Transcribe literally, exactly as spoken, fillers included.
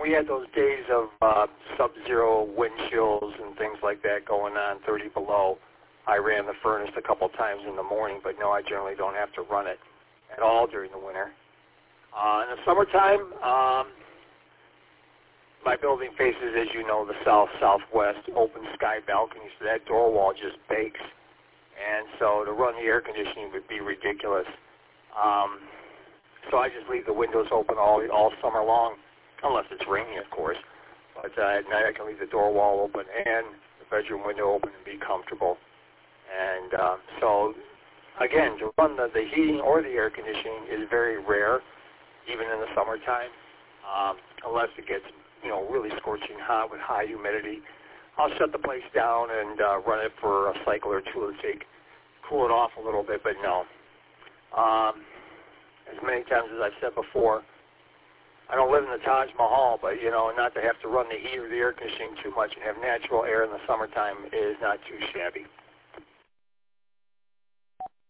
we had those days of uh, sub-zero wind chills and things like that going on, thirty below, I ran the furnace a couple times in the morning, but no, I generally don't have to run it at all during the winter. Uh, in the summertime, um, my building faces, as you know, the south-southwest open sky balcony, so that door wall just bakes. And so to run the air conditioning would be ridiculous. Um, so I just leave the windows open all all summer long, unless it's raining, of course. But uh, at night I can leave the door wall open and the bedroom window open and be comfortable. And uh, so, again, to run the, the heating or the air conditioning is very rare, even in the summertime, um, unless it gets, you know, really scorching hot with high humidity. I'll shut the place down and uh, run it for a cycle or two to take, cool it off a little bit, but no. Um, as many times as I've said before, I don't live in the Taj Mahal, but, you know, not to have to run the heat or the air conditioning too much and have natural air in the summertime is not too shabby.